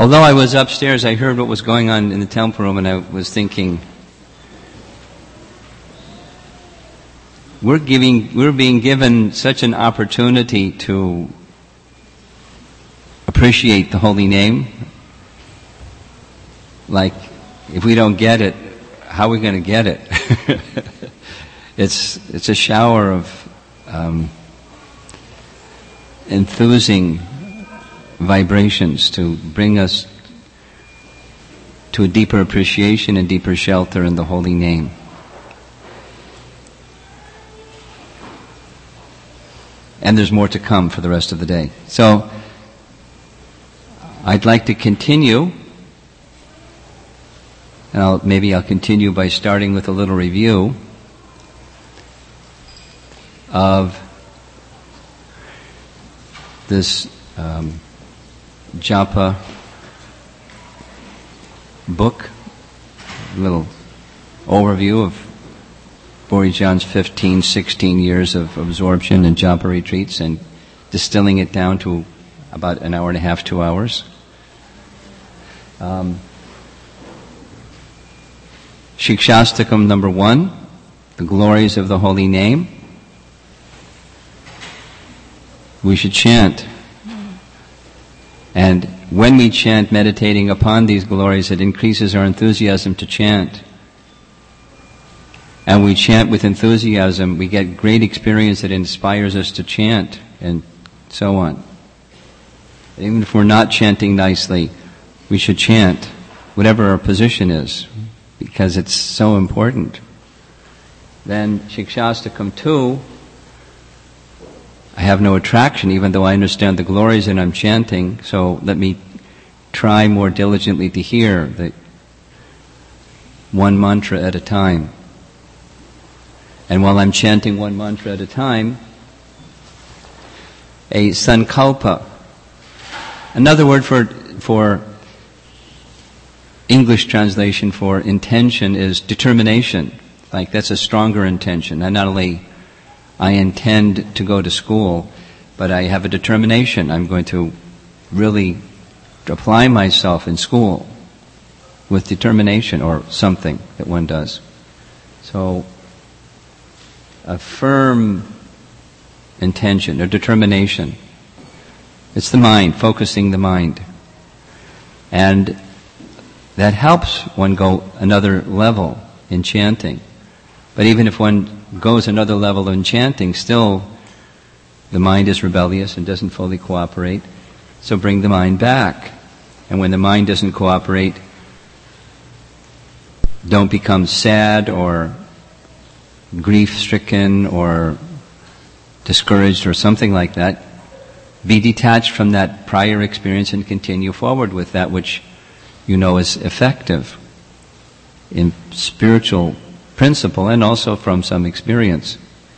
Although I was upstairs, I heard what was going on in the temple room, and I was thinking, we're being given such an opportunity to appreciate the holy name. Like, if we don't get it, how are we going to get it? It's a shower of enthusing vibrations to bring us to a deeper appreciation and deeper shelter in the holy name. And there's more to come for the rest of the day. So, I'd like to continue, and maybe I'll continue by starting with a little review of this japa book, a little overview of Borijan's 15, 16 years of absorption in japa retreats, and distilling it down to about an hour and a half, 2 hours. Shikshastakam number 1, the glories of the holy name. We should chant. And when we chant, meditating upon these glories, it increases our enthusiasm to chant. And we chant with enthusiasm, we get great experience that inspires us to chant, and so on. Even if we're not chanting nicely, we should chant, whatever our position is, because it's so important. Then, Shikshastakam 2, I have no attraction, even though I understand the glories and I'm chanting, so let me try more diligently to hear the one mantra at a time. And while I'm chanting one mantra at a time, a sankalpa, another word for English translation for intention is determination. Like, that's a stronger intention. And not only I intend to go to school, but I have a determination. I'm going to really apply myself in school with determination, or something that one does. So, a firm intention or determination. It's the mind, focusing the mind. And that helps one go another level in chanting. But even if one goes another level in chanting, still the mind is rebellious and doesn't fully cooperate. So bring the mind back. And when the mind doesn't cooperate, don't become sad or grief-stricken or discouraged or something like that. Be detached from that prior experience and continue forward with that which you know is effective in spiritual principle and also from some experience.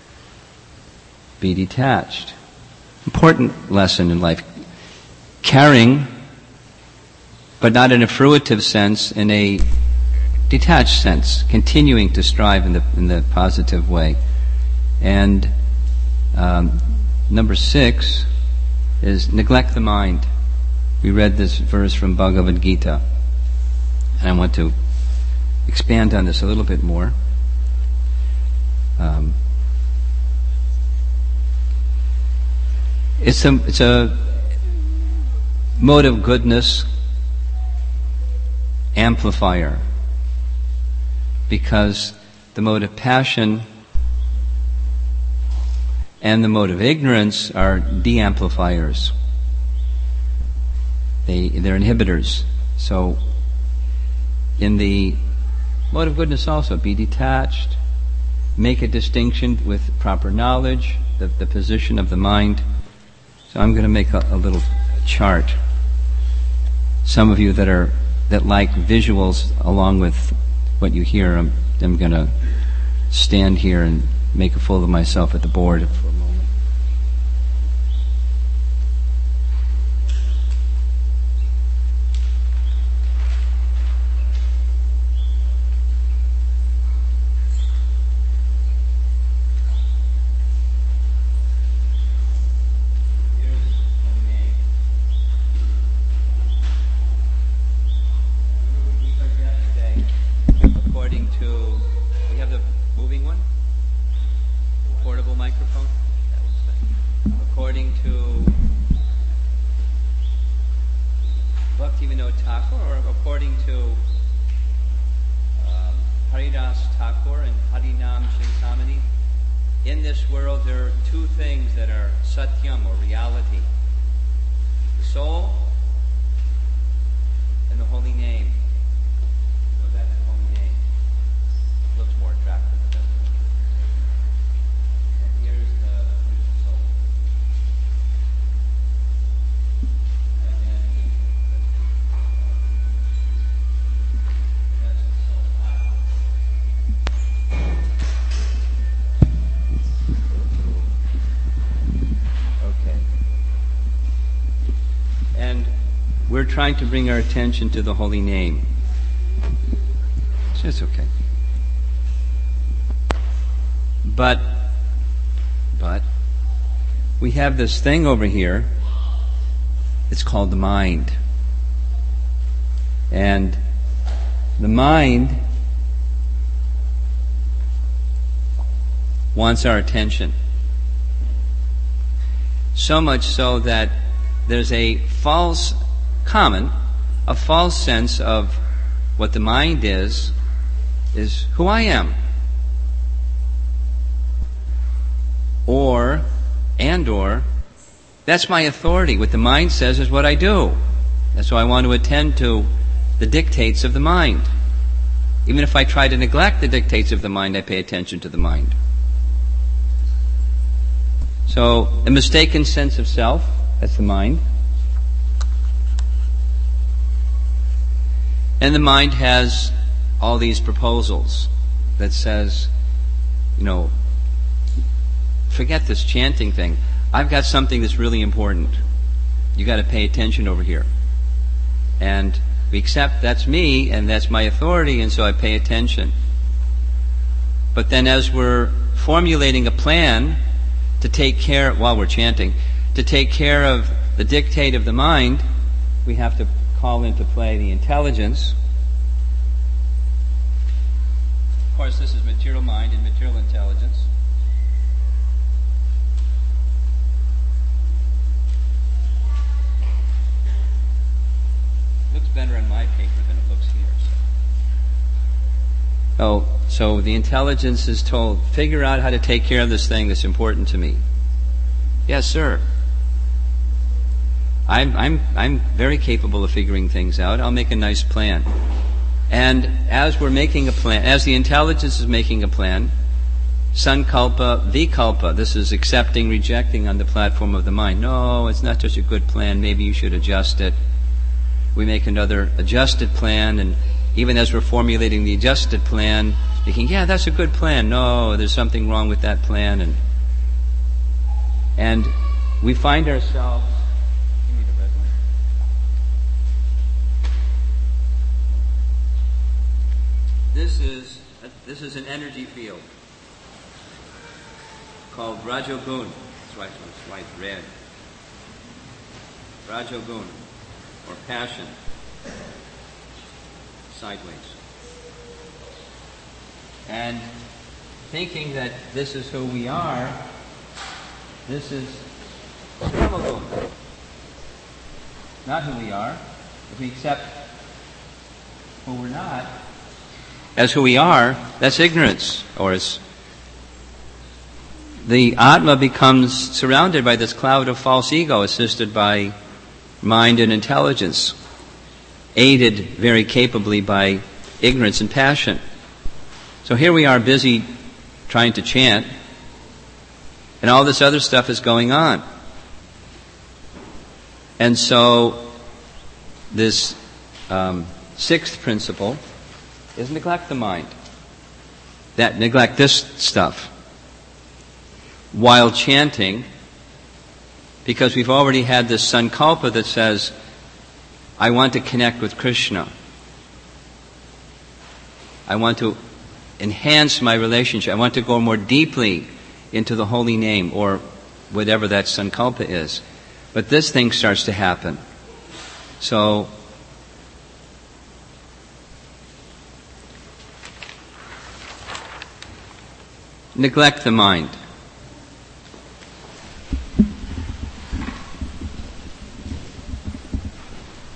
Be detached. Important lesson in life. Caring, but not in a fruitive sense, in a detached sense, continuing to strive in the positive way. And number 6 is neglect the mind. We read this verse from Bhagavad Gita, and I want to expand on this a little bit more. It's a mode of goodness amplifier, because the mode of passion and the mode of ignorance are de-amplifiers. They're inhibitors. So, in the mode of goodness also, be detached, make a distinction with proper knowledge, the position of the mind. So I'm going to make a little chart. Some of you that like visuals along with what you hear, I'm going to stand here and make a fool of myself at the board for a moment. Bhaktivinoda Thakur, or according to Haridas Thakur and Harinam Chintamani, in this world there are two things that are satyam, or reality: the soul and the holy name. So that's the holy name. It looks more attractive, doesn't it? And here's the soul. We're trying to bring our attention to the holy name. It's okay. But we have this thing over here. It's called the mind. And the mind wants our attention. So much so that there's a false sense of what the mind is who I am. Or, that's my authority. What the mind says is what I do. And so I want to attend to the dictates of the mind. Even if I try to neglect the dictates of the mind, I pay attention to the mind. So, a mistaken sense of self, that's the mind. And the mind has all these proposals that says, forget this chanting thing. I've got something that's really important. You got to pay attention over here. And we accept that's me and that's my authority, and so I pay attention. But then as we're formulating a plan to take care, while we're chanting, to take care of the dictate of the mind, we have to call into play the intelligence. Of course, this is material mind and material intelligence. Looks better on my paper than it looks here. So the intelligence is told, figure out how to take care of this thing that's important to me. Yes, sir. I'm very capable of figuring things out. I'll make a nice plan. And as we're making a plan, as the intelligence is making a plan, sankalpa, vikalpa, this is accepting, rejecting on the platform of the mind. No, it's not just a good plan. Maybe you should adjust it. We make another adjusted plan, and even as we're formulating the adjusted plan, thinking, yeah, that's a good plan. No, there's something wrong with that plan. And we find ourselves... This is an energy field called Rajogun. That's why it's white, red. Rajogun, or passion, sideways. And thinking that this is who we are, this is Brahmagun. Not who we are. If we accept who we're not as who we are, that's ignorance. Or as the Atma becomes surrounded by this cloud of false ego, assisted by mind and intelligence, aided very capably by ignorance and passion. So here we are busy trying to chant, and all this other stuff is going on. And so this sixth principle is neglect the mind. That neglect this stuff while chanting, because we've already had this sankalpa that says, I want to connect with Krishna. I want to enhance my relationship. I want to go more deeply into the holy name, or whatever that sankalpa is. But this thing starts to happen. So neglect the mind.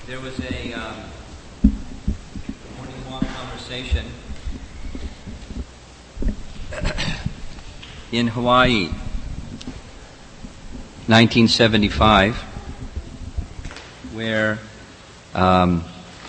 There was a morning walk conversation in Hawaii, 1975, where Srila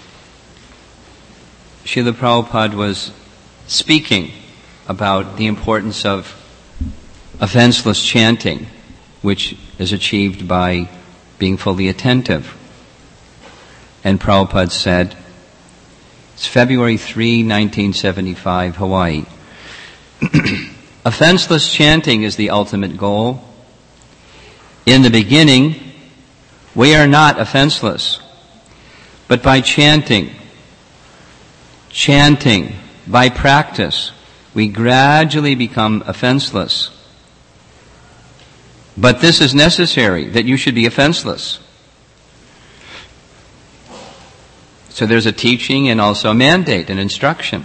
Prabhupada was speaking about the importance of offenseless chanting, which is achieved by being fully attentive. And Prabhupada said, it's February 3, 1975, Hawaii. Offenseless chanting is the ultimate goal. In the beginning, we are not offenseless, but by chanting, by practice, we gradually become offenseless. But this is necessary, that you should be offenseless. So there's a teaching and also a mandate, an instruction.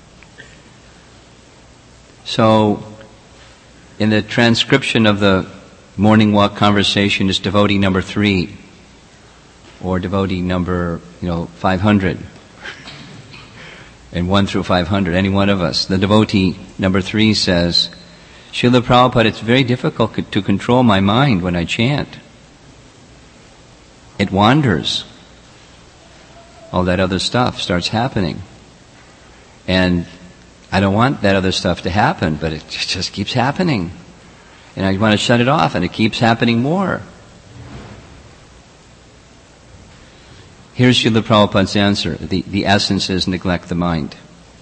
So, in the transcription of the morning walk conversation is devotee number 3, or devotee number, 500, and 1 through 500, any one of us. The devotee number 3 says, Srila Prabhupada, it's very difficult to control my mind when I chant. It wanders. All that other stuff starts happening. And I don't want that other stuff to happen, but it just keeps happening. And I want to shut it off, and it keeps happening more. Here's Srila Prabhupada's answer. The essence is neglect the mind.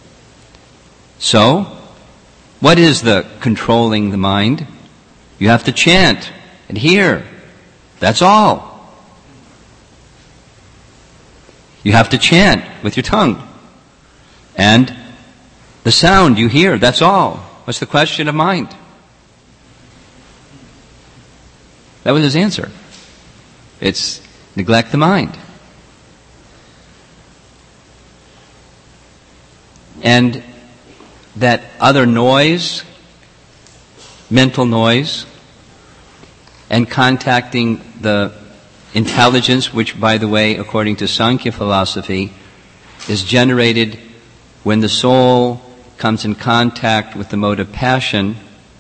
So, what is the controlling the mind? You have to chant and hear. That's all. You have to chant with your tongue. And the sound you hear, that's all. What's the question of mind? That was his answer. It's neglect the mind. And that other noise, mental noise, and contacting the intelligence, which, by the way, according to Sankhya philosophy, is generated when the soul comes in contact with the mode of passion,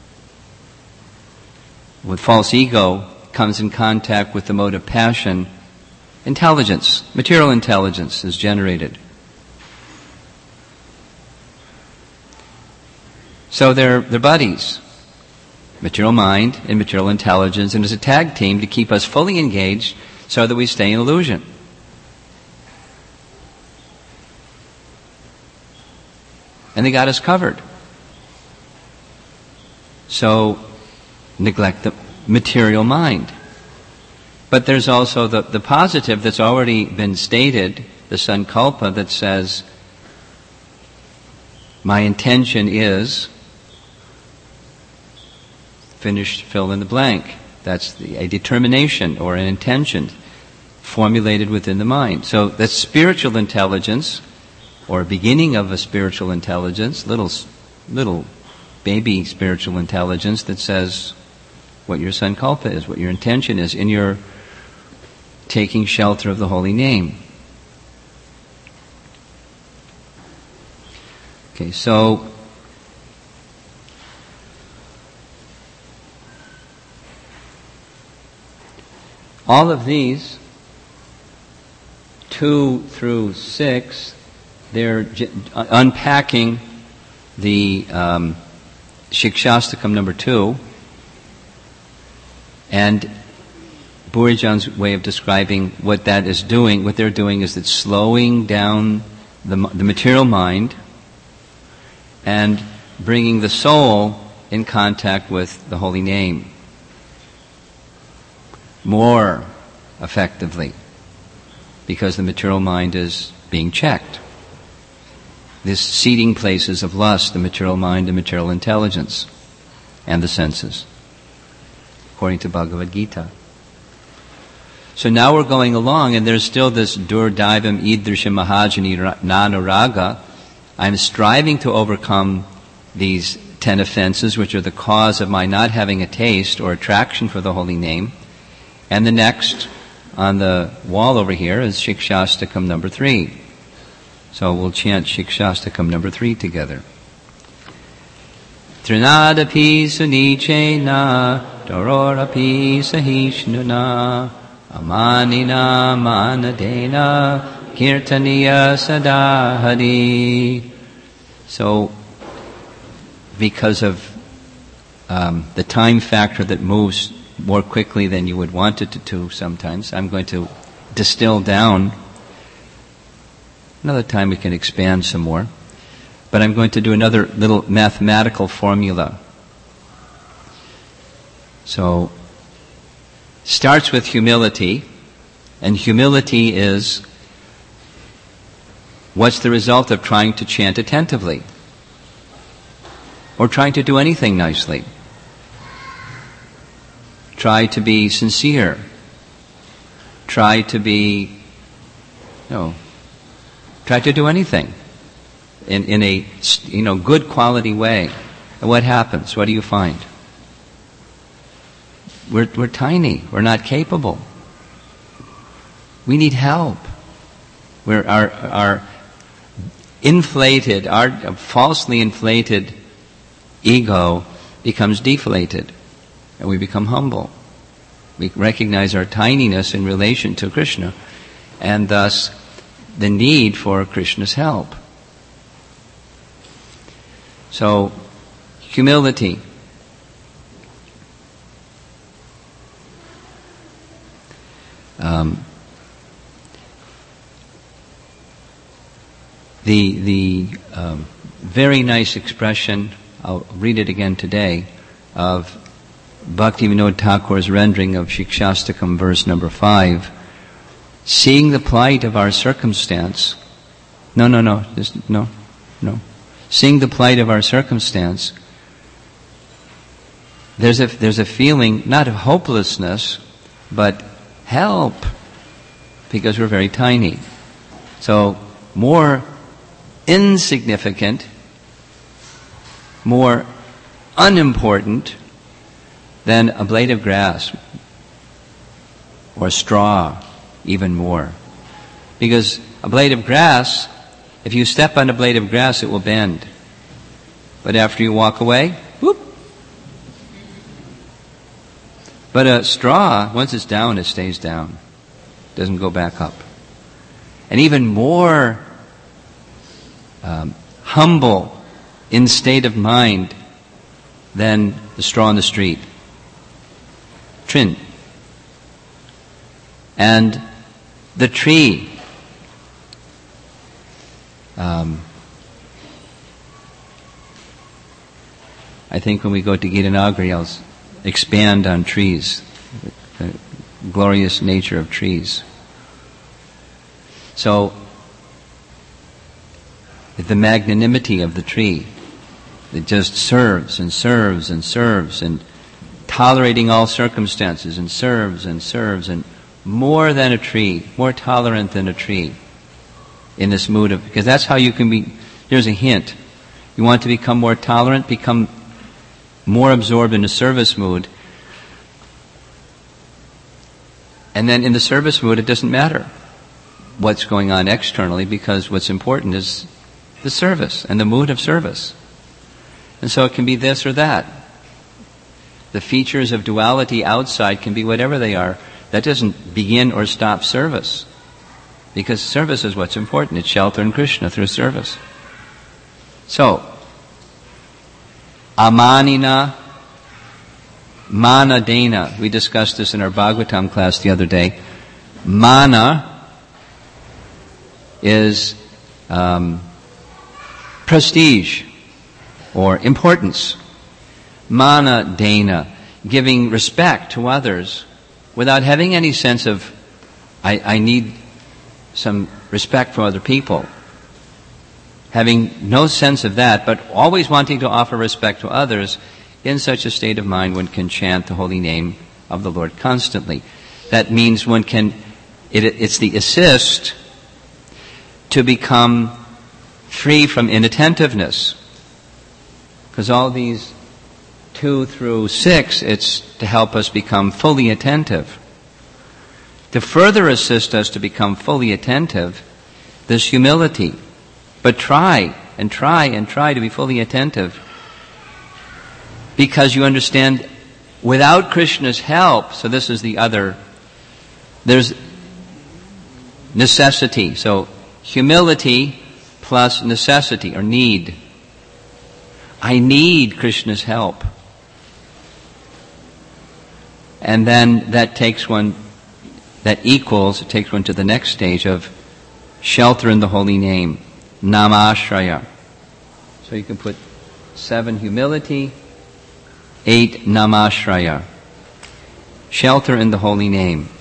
with false ego, comes in contact with the mode of passion, intelligence, material intelligence is generated. So they're buddies, material mind and material intelligence, and it's a tag team to keep us fully engaged so that we stay in illusion. And they got us covered. So, neglect the material mind. But there's also the positive that's already been stated, the sankalpa, that says, my intention is, fill in the blank. That's a determination or an intention formulated within the mind. So that's spiritual intelligence, or beginning of a spiritual intelligence, little baby spiritual intelligence that says what your sankalpa is, what your intention is in your taking shelter of the holy name. Okay, so all of these, 2 through 6, they're unpacking the Shikshastakam number 2, and Burijan's way of describing what that is doing, what they're doing is it's slowing down the material mind and bringing the soul in contact with the holy name more effectively, because the material mind is being checked. This seeding places of lust, the material mind and material intelligence, and the senses, according to Bhagavad Gita. So now we're going along, and there's still this Durdaivam Idrisha Mahajani Nanuraga. I'm striving to overcome these 10 offenses, which are the cause of my not having a taste or attraction for the holy name. And the next on the wall over here is Shikshastakam number 3. So we'll chant Shikshastakam number 3 together. Trinadapi sunichena dororapi sahishnuna amanina manadena kirtaniya sadahari. So, because of the time factor that moves more quickly than you would want it to sometimes, I'm going to distill down. Another time we can expand some more. But I'm going to do another little mathematical formula. So, starts with humility, and humility is what's the result of trying to chant attentively? Or trying to do anything nicely? Try to be sincere. Try to do anything in a good quality way. And what happens? What do you find? We're tiny. We're not capable. We need help. Our falsely inflated ego becomes deflated, and we become humble. We recognize our tininess in relation to Krishna, and thus the need for Krishna's help. So, humility. The very nice expression, I'll read it again today, of Bhaktivinoda Thakur's rendering of Shikshastakam verse number 5. Seeing the plight of our circumstance, Seeing the plight of our circumstance, there's a feeling not of hopelessness, but help, because we're very tiny. So, more insignificant, more unimportant than a blade of grass or straw, even more. Because a blade of grass, if you step on a blade of grass, it will bend. But after you walk away, whoop. But a straw, once it's down, it stays down. It doesn't go back up. And even more humble in state of mind than the straw in the street. Trin. And the tree. I think when we go to Gita Nagari, I'll expand on trees, the glorious nature of trees. So, the magnanimity of the tree, it just serves and serves and serves, and tolerating all circumstances, and serves, and more than a tree, more tolerant than a tree, in this mood of, because that's how you can be. Here's a hint. You want to become more tolerant, become more absorbed in a service mood, and then in the service mood it doesn't matter what's going on externally, because what's important is the service and the mood of service. And so it can be this or that. The features of duality outside can be whatever they are. That doesn't begin or stop service, because service is what's important. It's shelter in Krishna through service. So, amanina, manadena. We discussed this in our Bhagavatam class the other day. Mana is prestige or importance. Manadena, giving respect to others without having any sense of, I need some respect for other people. Having no sense of that, but always wanting to offer respect to others. In such a state of mind, one can chant the holy name of the Lord constantly. That means one can, it's the assist to become free from inattentiveness. Because all these 2 through 6, it's to help us become fully attentive. to further assist us to become fully attentive, this humility. But try and try and try to be fully attentive, because you understand without Krishna's help, so this is the other, there's necessity. So humility plus necessity or need. I need Krishna's help. And then that takes one to the next stage of shelter in the holy name, namashraya. So you can put 7 humility, 8 namashraya, shelter in the holy name.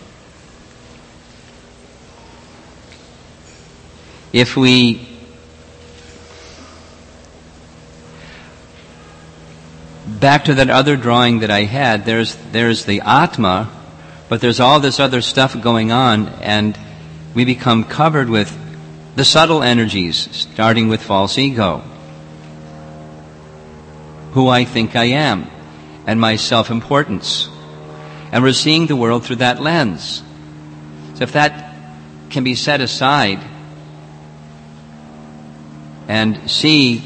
If we back to that other drawing that I had, there's the Atma, but there's all this other stuff going on, and we become covered with the subtle energies, starting with false ego, who I think I am, and my self-importance. And we're seeing the world through that lens. So if that can be set aside and see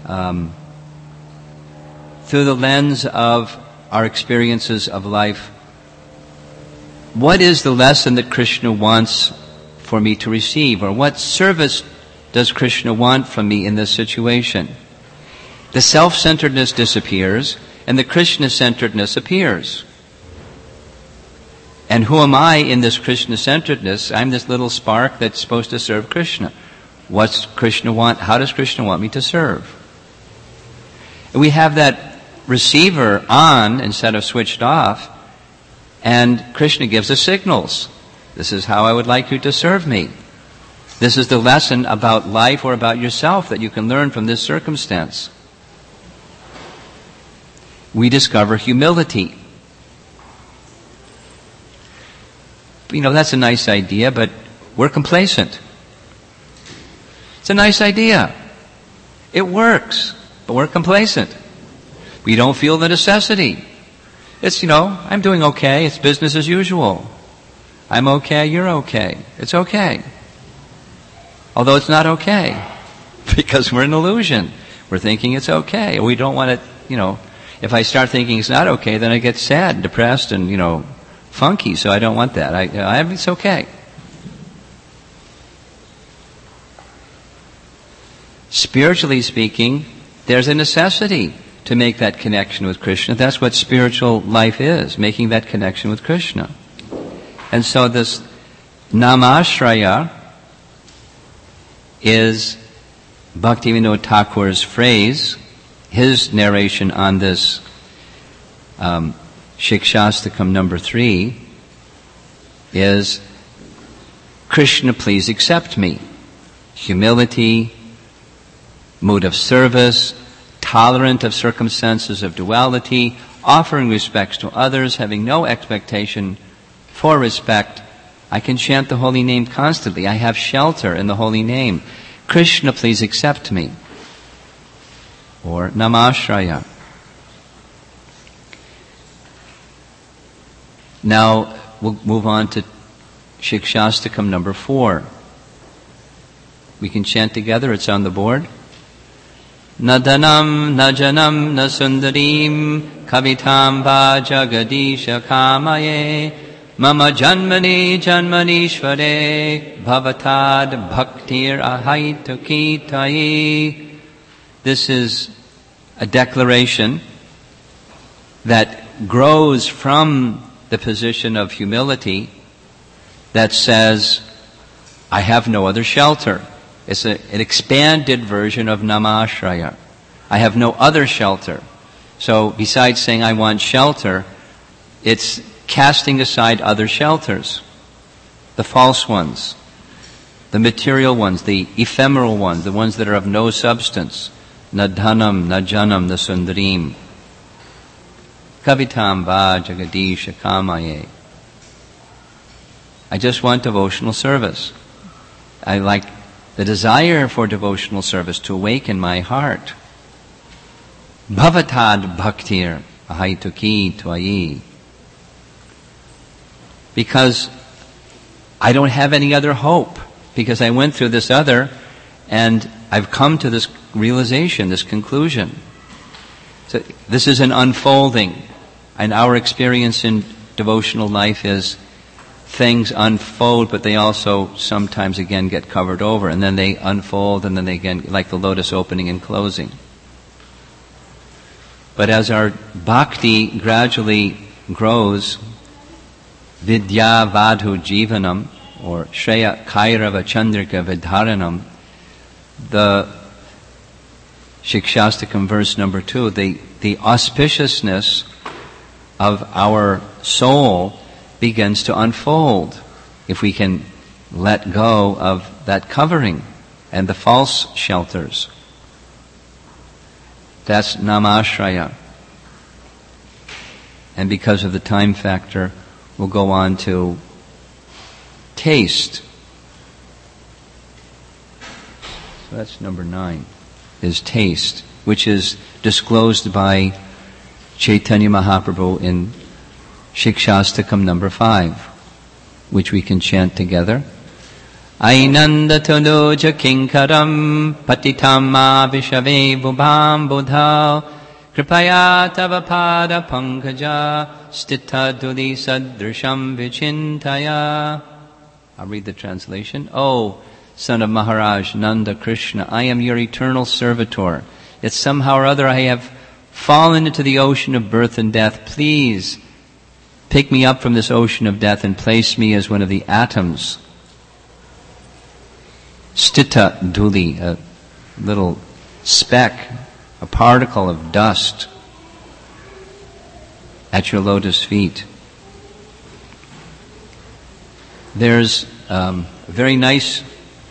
through the lens of our experiences of life, what is the lesson that Krishna wants for me to receive? Or what service does Krishna want from me in this situation? The self-centeredness disappears and the Krishna-centeredness appears. And who am I in this Krishna-centeredness? I'm this little spark that's supposed to serve Krishna. What's Krishna want? How does Krishna want me to serve? And we have that receiver on instead of switched off, and Krishna gives us signals. This is how I would like you to serve me. This is the lesson about life or about yourself that you can learn from this circumstance. We discover humility. That's a nice idea, but we're complacent. It's a nice idea. It works, but we're complacent. We don't feel the necessity. It's, I'm doing okay. It's business as usual. I'm okay, you're okay. It's okay. Although it's not okay. Because we're an illusion. We're thinking it's okay. We don't want it, if I start thinking it's not okay, then I get sad and depressed and, funky. So I don't want that. It's okay. Spiritually speaking, there's a necessity to make that connection with Krishna. That's what spiritual life is, making that connection with Krishna. And so this namashraya is Bhaktivinoda Thakur's phrase, his narration on this Shikshastakam number 3 is, Krishna, please accept me. Humility, mood of service, tolerant of circumstances of duality, offering respects to others, having no expectation for respect. I can chant the holy name constantly. I have shelter in the holy name. Krishna, please accept me. Or namashraya. Now we'll move on to Shikshastakam number 4. We can chant together. It's on the board. Na dhanam, na janam, na sundarim, kavitam va jagadisha kamaye, mama janmani janmanishvare, bhavatad bhaktir ahaitukitaye. This is a declaration that grows from the position of humility that says, I have no other shelter. It's an expanded version of namashraya. I have no other shelter. So besides saying I want shelter, it's casting aside other shelters. The false ones, the material ones, the ephemeral ones, the ones that are of no substance. Na dhanam, na janam, na sundarim. Kavitam va jagadisha kamaye. I just want devotional service. I like the desire for devotional service to awaken my heart. Bhavatad bhaktir ahaituki tvayi. Because I don't have any other hope because I went through this other and I've come to this realization, this conclusion. So this is an unfolding. And our experience in devotional life is things unfold, but they also sometimes again get covered over. And then they unfold and then they again, like the lotus opening and closing. But as our bhakti gradually grows, vidya vadhu jivanam, or shreya kairava chandrika vidharanam, the Shikshastakam verse number 2, the auspiciousness of our soul begins to unfold if we can let go of that covering and the false shelters. That's namashraya. And because of the time factor, we'll go on to taste. So that's number 9, is taste, which is disclosed by Chaitanya Mahaprabhu in Shikshastakam number 5, which we can chant together. Ainanda tanoja kinkaram patitam ma vishave bhubam bodha kripaya tava pada pankaja stita duli sadrisham vichintaya. I'll read the translation. Oh, son of Maharaj, Nanda Krishna, I am your eternal servitor. Yet somehow or other I have fallen into the ocean of birth and death. Please pick me up from this ocean of death and place me as one of the atoms. Stita duli, a little speck, a particle of dust at your lotus feet. There's a very nice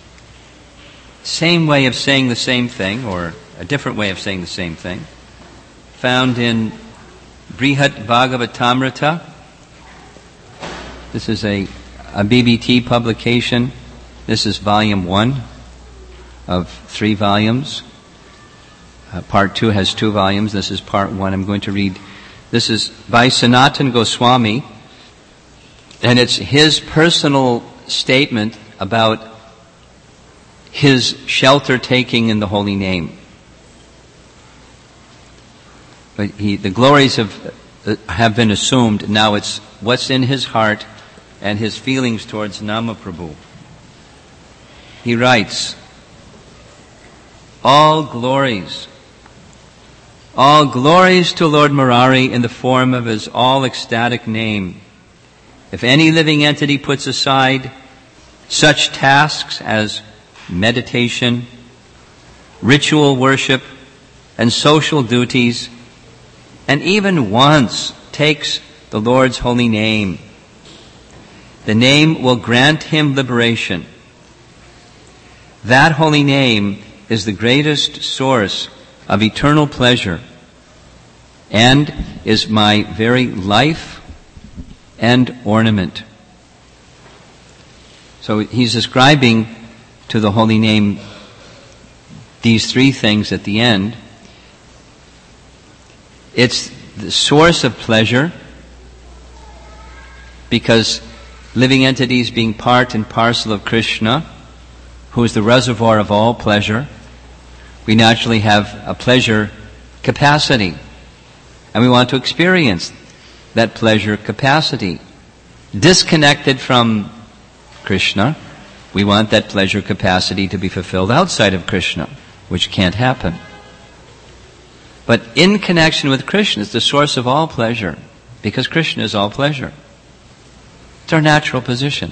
same way of saying the same thing, or a different way of saying the same thing, found in Brihat Bhagavatamrita. This is a BBT publication. This is volume 1 of 3 volumes. Part 2 has 2 volumes. This is part 1. I'm going to read. This is by Sanatana Goswami, and it's his personal statement about his shelter taking in the holy name. But the glories have been assumed. Now it's what's in his heart and his feelings towards Namaprabhu. He writes, all glories to Lord Murari in the form of his all-ecstatic name. If any living entity puts aside such tasks as meditation, ritual worship, and social duties, and even once takes the Lord's holy name, the name will grant him liberation. That holy name is the greatest source of eternal pleasure and is my very life and ornament. So he's ascribing to the holy name these 3 things at the end. It's the source of pleasure, because living entities being part and parcel of Krishna, who is the reservoir of all pleasure, we naturally have a pleasure capacity. And we want to experience that pleasure capacity. Disconnected from Krishna, we want that pleasure capacity to be fulfilled outside of Krishna, which can't happen. But in connection with Krishna is the source of all pleasure, because Krishna is all pleasure. It's our natural position.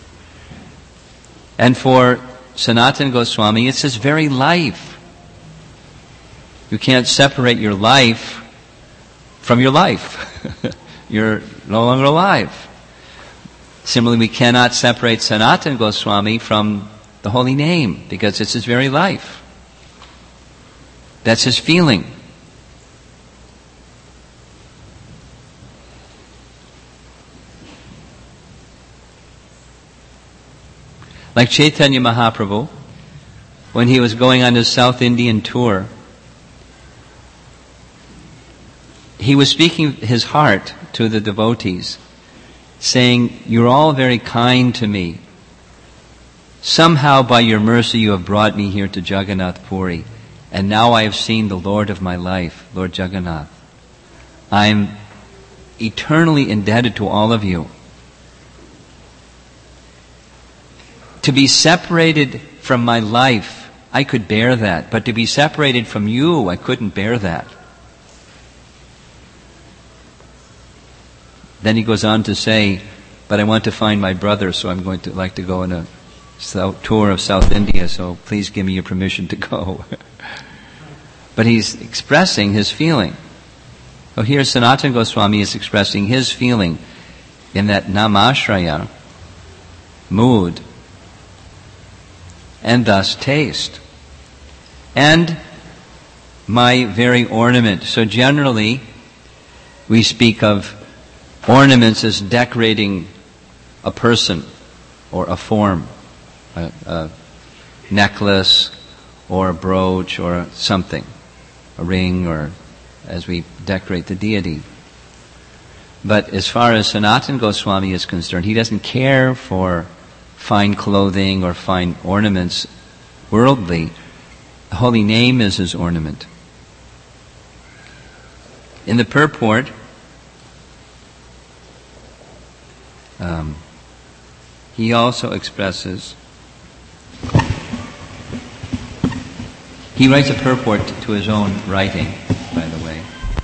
And for Sanatana Goswami, it's his very life. You can't separate your life from your life. You're no longer alive. Similarly, we cannot separate Sanatana Goswami from the holy name, because it's his very life. That's his feeling. Like Chaitanya Mahaprabhu, when he was going on his South Indian tour, he was speaking his heart to the devotees. saying, "You're all very kind to me. Somehow by your mercy you have brought me here to Jagannath Puri, and now I have seen the Lord of my life, Lord Jagannath. I'm eternally indebted to all of you. To be separated from my life, I could bear that, but to be separated from you, I couldn't bear that." Then he goes on to say, "But I want to find my brother, so I'm going to like to go on a tour of South India, so please give me your permission to go." But he's expressing his feeling. So here Sanatana Goswami is expressing his feeling in that namashraya mood, and thus taste. And my very ornament. So generally, we speak of ornaments as decorating a person or a form, a necklace or a brooch or something, a ring, or as we decorate the deity. But as far as Sanatana Goswami is concerned, he doesn't care for fine clothing or fine ornaments worldly. The holy name is his ornament. In the purport, he also expresses, he writes a purport to his own writing, by the way.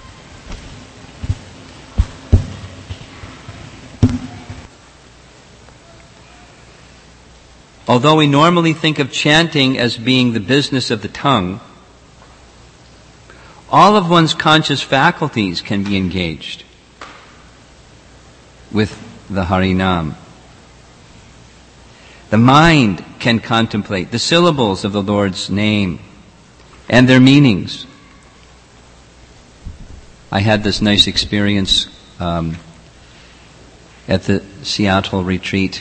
Although we normally think of chanting as being the business of the tongue, all of one's conscious faculties can be engaged with the Harinam. The mind can contemplate the syllables of the Lord's name and their meanings. I had this nice experience at the Seattle retreat.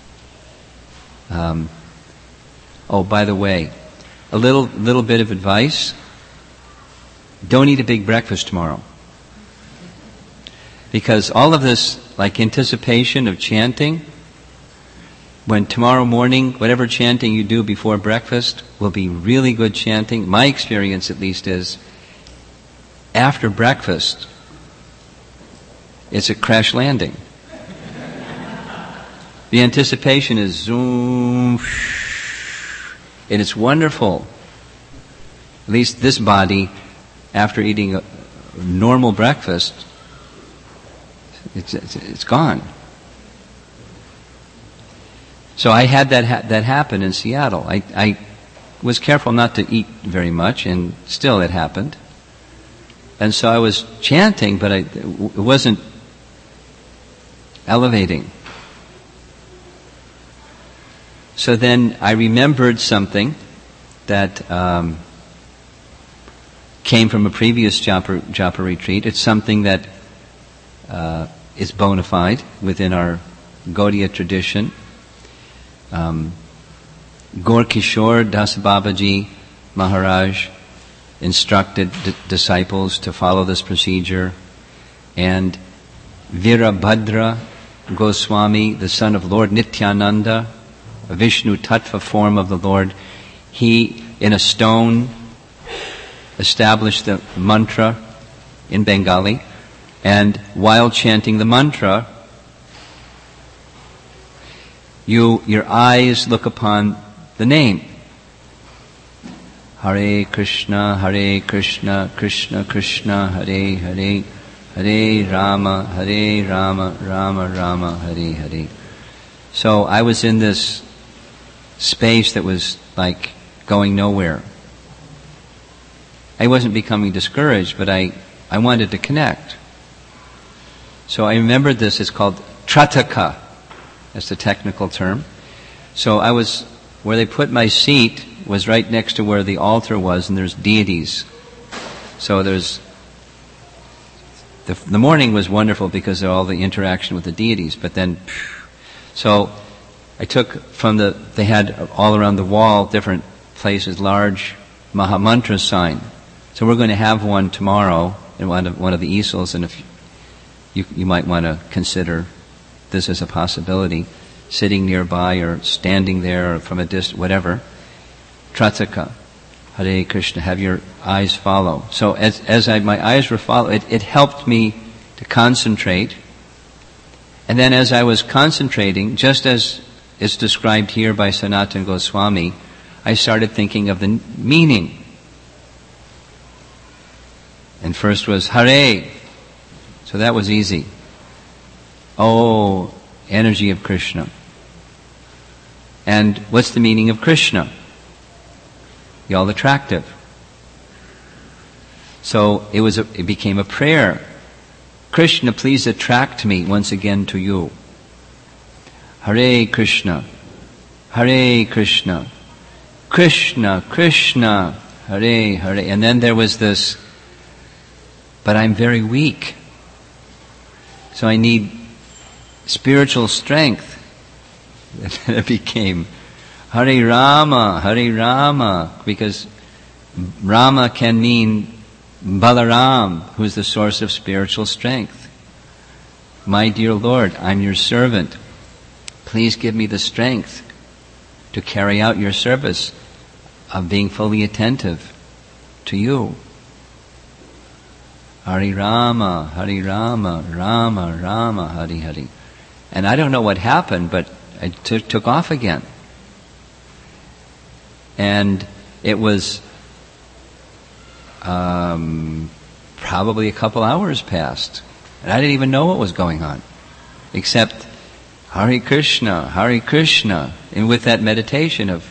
By the way, a little bit of advice. Don't eat a big breakfast tomorrow. Because all of this, like anticipation of chanting, when tomorrow morning, whatever chanting you do before breakfast will be really good chanting. My experience at least is, after breakfast, it's a crash landing. The anticipation is zoom, and it's wonderful. At least this body, after eating a normal breakfast, it's gone. So I had that happen in Seattle. I was careful not to eat very much, and still it happened. And so I was chanting, but it wasn't elevating. So then I remembered something that came from a previous japa retreat. It's something that is bona fide within our Gaudiya tradition. Gaur Kishore Das Babaji Maharaj instructed disciples to follow this procedure, and Virabhadra Goswami, the son of Lord Nityananda, a Vishnu Tattva form of the Lord, he, in a stone, established the mantra in Bengali, and while chanting the mantra, your eyes look upon the name. Hare Krishna, Krishna Krishna, Hare Hare, Hare Rama, Rama Rama, Hare Hare. So I was in this space that was like going nowhere. I wasn't becoming discouraged, but I wanted to connect. So I remembered this. It's called Trataka. That's the technical term. So I was, where they put my seat was right next to where the altar was, and there's deities. So there's, the morning was wonderful because of all the interaction with the deities, but then, so I took from they had all around the wall, different places, large Mahamantra sign. So we're going to have one tomorrow in one of the easels, and if you might want to consider this is a possibility, sitting nearby or standing there or from a distance, whatever. Trataka, Hare Krishna, have your eyes follow. So as my eyes were following, it helped me to concentrate. And then as I was concentrating, just as is described here by Sanatana Goswami, I started thinking of the meaning. And first was Hare. So that was easy. Oh, energy of Krishna. And what's the meaning of Krishna? The all-attractive. So it became a prayer. Krishna, please attract me once again to you. Hare Krishna, Hare Krishna, Krishna, Krishna, Hare Hare. And then there was this, but I'm very weak. So I need spiritual strength. And it became Hare Rama, because Rama can mean Balaram, who's the source of spiritual strength. My dear Lord, I'm your servant. Please give me the strength to carry out your service of being fully attentive to you. Hare Rama, Rama Rama, Hare Hare. And I don't know what happened, but it took off again. And it was probably a couple hours passed. And I didn't even know what was going on. Except Hare Krishna, and with that meditation of,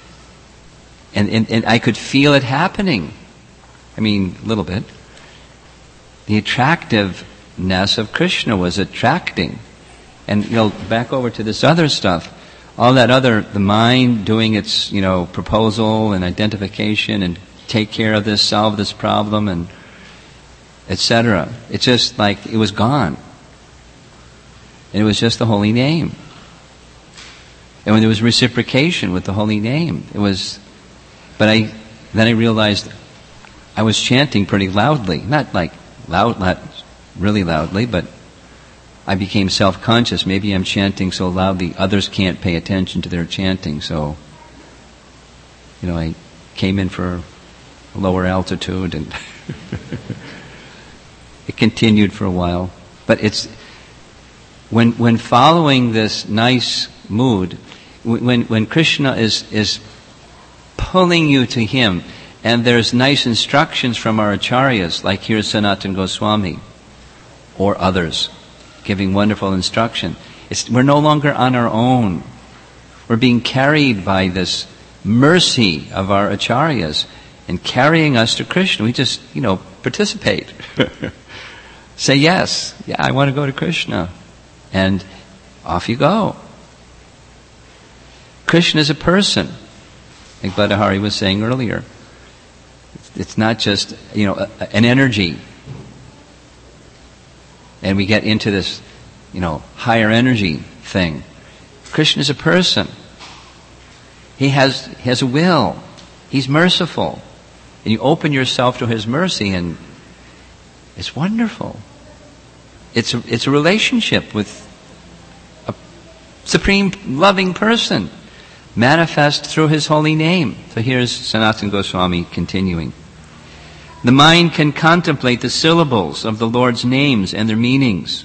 and I could feel it happening. I mean, a little bit. The attractiveness of Krishna was attracting. And, back over to this other stuff, all that other, the mind doing its, proposal and identification and take care of this, solve this problem, and etc. It's just like it was gone. And it was just the holy name. And when there was reciprocation with the holy name, it was, then I realized I was chanting pretty loudly. Not really loudly, but I became self-conscious. Maybe I'm chanting so loudly others can't pay attention to their chanting. So, I came in for a lower altitude and it continued for a while. But it's, when following this nice mood, when Krishna is pulling you to Him, and there's nice instructions from our acharyas, like here's Sanatana Goswami, or others, giving wonderful instruction. We're no longer on our own. We're being carried by this mercy of our acharyas and carrying us to Krishna. We just, participate. Say yes. Yeah, I want to go to Krishna. And off you go. Krishna is a person, like Badahari was saying earlier. It's not just, an energy. And we get into this, higher energy thing. Krishna is a person. He has a will. He's merciful. And you open yourself to His mercy, and it's wonderful. It's a relationship with a supreme loving person manifest through His holy name. So here's Sanatana Goswami continuing. The mind can contemplate the syllables of the Lord's names and their meanings.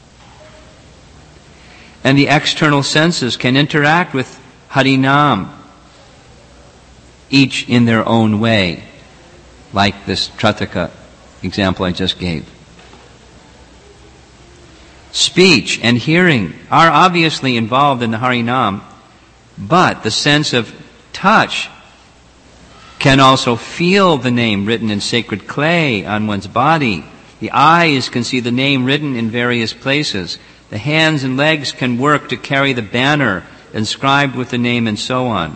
And the external senses can interact with Harinam, each in their own way, like this Trataka example I just gave. Speech and hearing are obviously involved in the Harinam, but the sense of touch can also feel the name written in sacred clay on one's body. The eyes can see the name written in various places. The hands and legs can work to carry the banner inscribed with the name, and so on.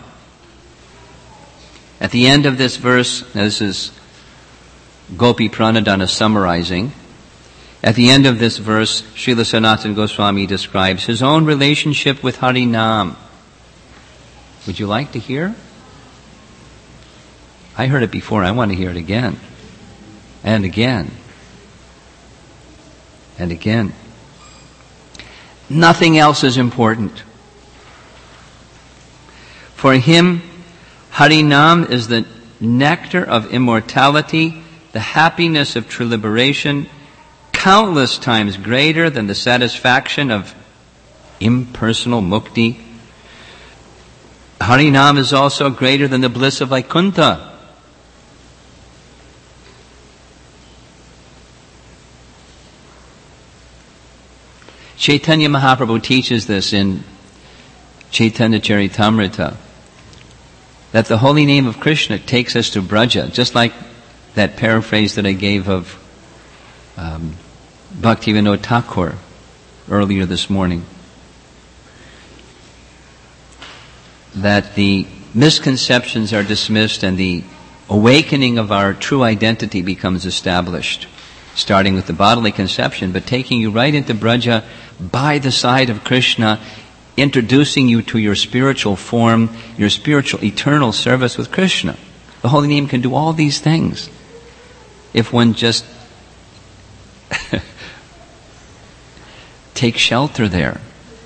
At the end of this verse, this is Gopi Pranadhana summarizing. At the end of this verse, Srila Sanatana Goswami describes his own relationship with Harinam. Would you like to hear? I heard it before. I want to hear it again. And again. And again. Nothing else is important. For him, Harinam is the nectar of immortality, the happiness of true liberation, countless times greater than the satisfaction of impersonal mukti. Harinam is also greater than the bliss of Vaikuntha. Chaitanya Mahaprabhu teaches this in Chaitanya Charitamrita, that the holy name of Krishna takes us to Braja, just like that paraphrase that I gave of Bhaktivinoda Thakur earlier this morning. That the misconceptions are dismissed and the awakening of our true identity becomes established, starting with the bodily conception, but taking you right into Braja by the side of Krishna, introducing you to your spiritual form, your spiritual eternal service with Krishna. The holy name can do all these things if one just takes shelter there.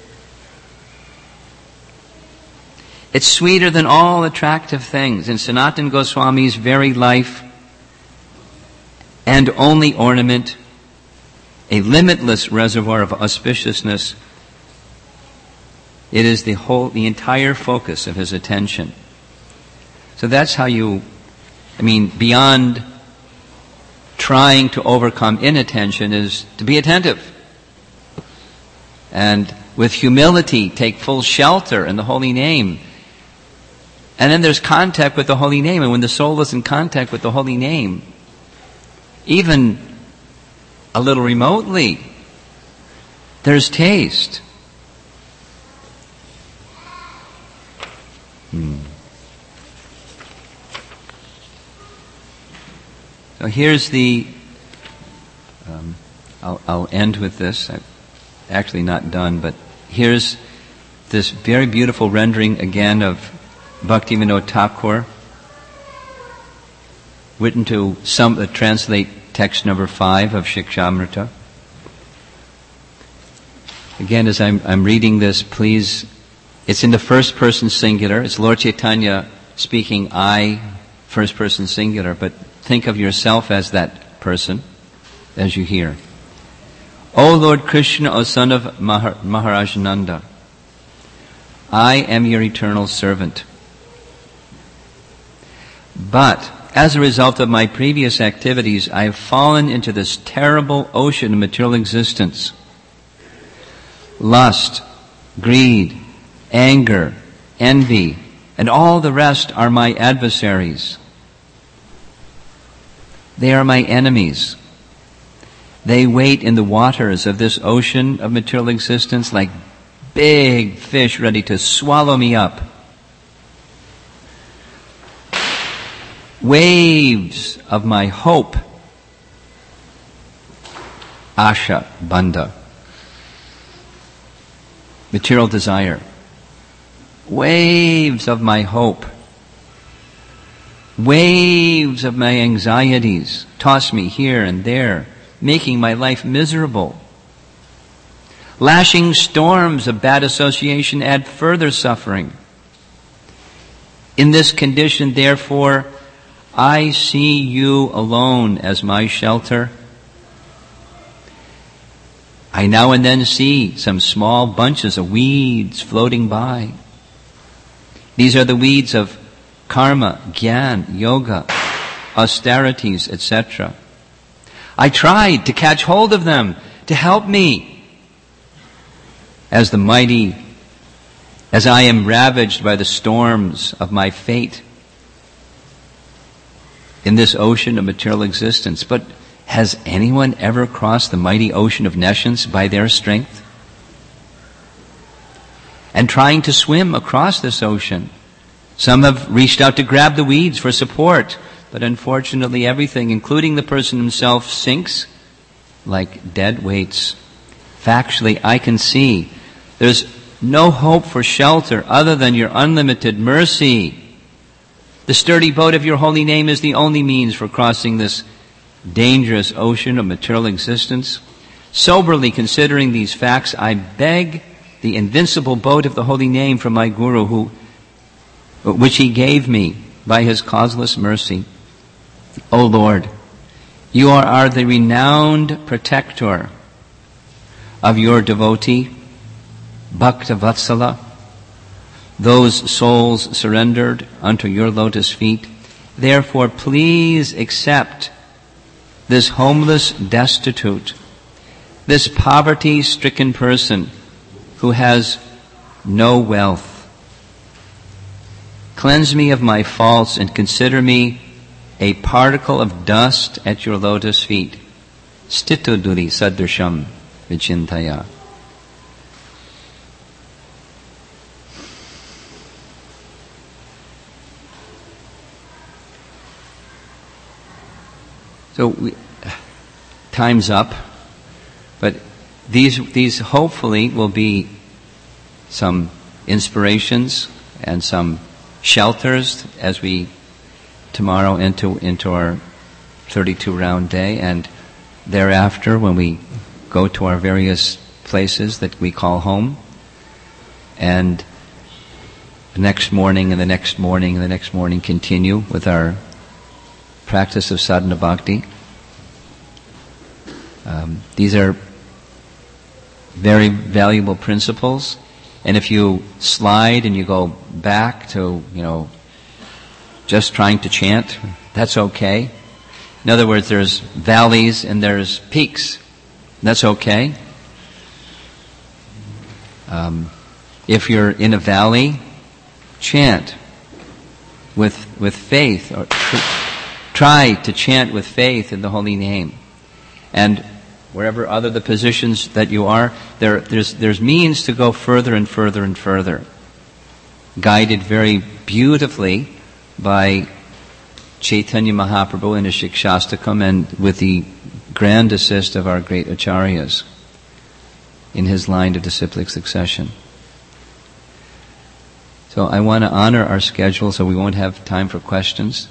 It's sweeter than all attractive things. In Sanatana Goswami's very life and only ornament, a limitless reservoir of auspiciousness, it is the entire focus of his attention. So that's how beyond trying to overcome inattention is to be attentive. And with humility, take full shelter in the holy name. And then there's contact with the holy name. And when the soul is in contact with the holy name, even a little remotely, there's taste. So here's I'll end with this. I'm actually not done, but here's this very beautiful rendering again of Bhaktivinoda Thakur, written to translate text number 5 of Shikshamrita. Again, as I'm reading this, please, it's in the first person singular. It's Lord Chaitanya speaking, I, first person singular, but think of yourself as that person as you hear. O Lord Krishna, O son of Maharaj Nanda, I am your eternal servant. But as a result of my previous activities, I have fallen into this terrible ocean of material existence. Lust, greed, anger, envy, and all the rest are my adversaries. They are my enemies. They wait in the waters of this ocean of material existence like big fish ready to swallow me up. Waves of my hope, asha, bandha, material desire. Waves of my hope, waves of my anxieties toss me here and there, making my life miserable. Lashing storms of bad association add further suffering. In this condition, therefore, I see you alone as my shelter. I now and then see some small bunches of weeds floating by. These are the weeds of karma, gyan, yoga, austerities, etc. I tried to catch hold of them to help me as I am ravaged by the storms of my fate in this ocean of material existence. But has anyone ever crossed the mighty ocean of nescience by their strength? And trying to swim across this ocean, some have reached out to grab the weeds for support, but unfortunately everything, including the person himself, sinks like dead weights. Factually, I can see there's no hope for shelter other than your unlimited mercy. The sturdy boat of your holy name is the only means for crossing this dangerous ocean of material existence. Soberly considering these facts, I beg the invincible boat of the holy name from my Guru, which he gave me by his causeless mercy. O Lord, you are the renowned protector of your devotee, Bhakta Vatsala, those souls surrendered unto your lotus feet. Therefore, please accept this homeless, destitute, this poverty-stricken person who has no wealth. Cleanse me of my faults and consider me a particle of dust at your lotus feet. Stito duri sadrasham vichintaya. So time's up, but these hopefully will be some inspirations and some shelters as we tomorrow into our 32-round day, and thereafter when we go to our various places that we call home, and the next morning and the next morning and the next morning continue with our practice of sadhana bhakti. These are very valuable principles, and if you slide and you go back to, just trying to chant, that's okay. In other words, there's valleys and there's peaks. That's okay. If you're in a valley, chant with faith, or try to chant with faith in the holy name. And wherever other the positions that you are, there's means to go further and further and further, guided very beautifully by Chaitanya Mahaprabhu in his Shikshastakam, and with the grand assist of our great acharyas in his line of disciplic succession. So I want to honor our schedule, so we won't have time for questions.